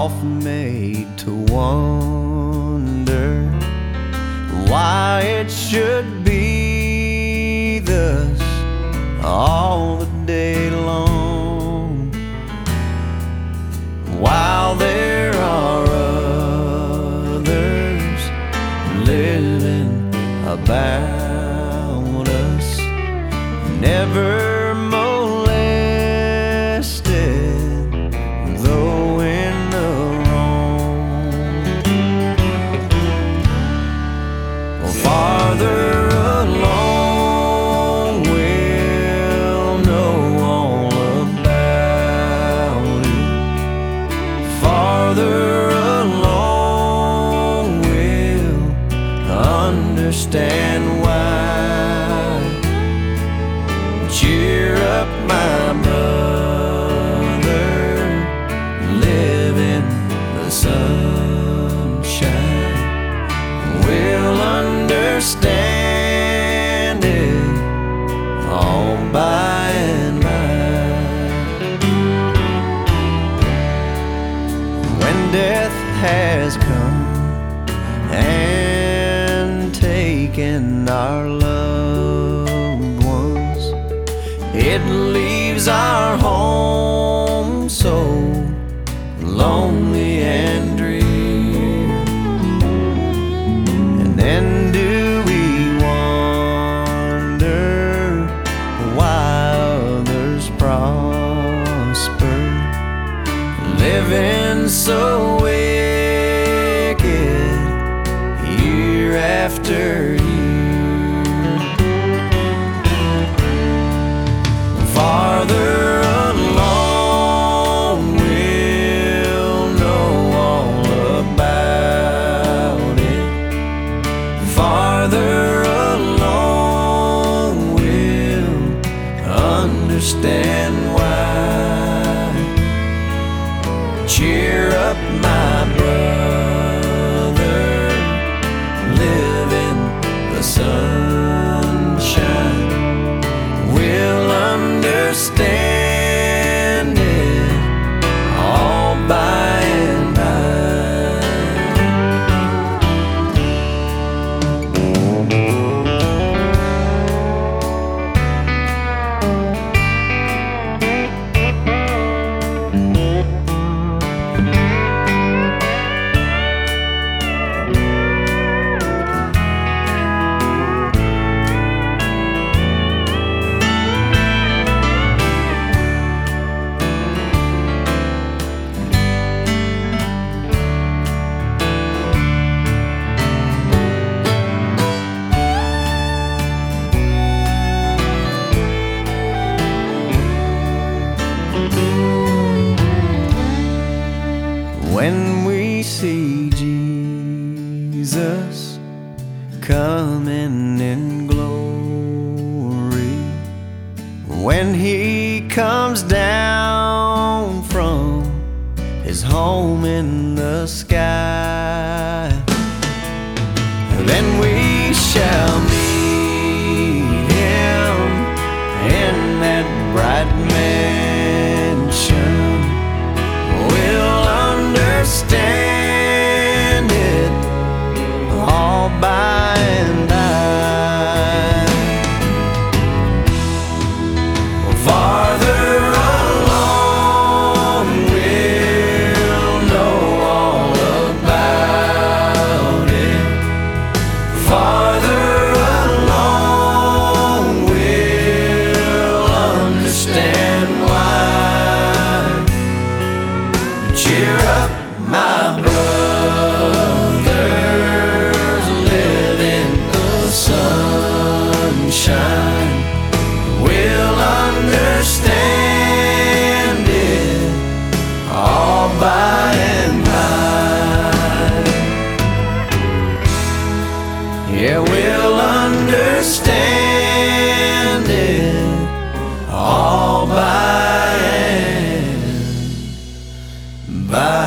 often made to wonder why it should be thus all the day long, while there are others living about us, never molested, though in the wrong. Farther along we'll know all about it. Farther along we'll understand why. Cheer up, my brother, live in the sunshine. We'll understand it all by and by. When death has come and taken our loved ones, it leaves our home so lonely and drear. And then do we wonder why others prosper, living so wicked year after year. Farther along we'll know all about it. Farther along we'll understand why. Cheer up, my brother, live in the sunshine. We'll understand it all by and by. When we see Jesus coming in glory, when he comes down from his home in the sky, then we shall meet him in that bright mansion. We'll understand it all by and by. Farther along we'll know all about it. Farther along we'll understand why. Cheer up, my brothers, live in the sunshine. We'll understand it all by and by. Yeah, we'll understand it all by and by.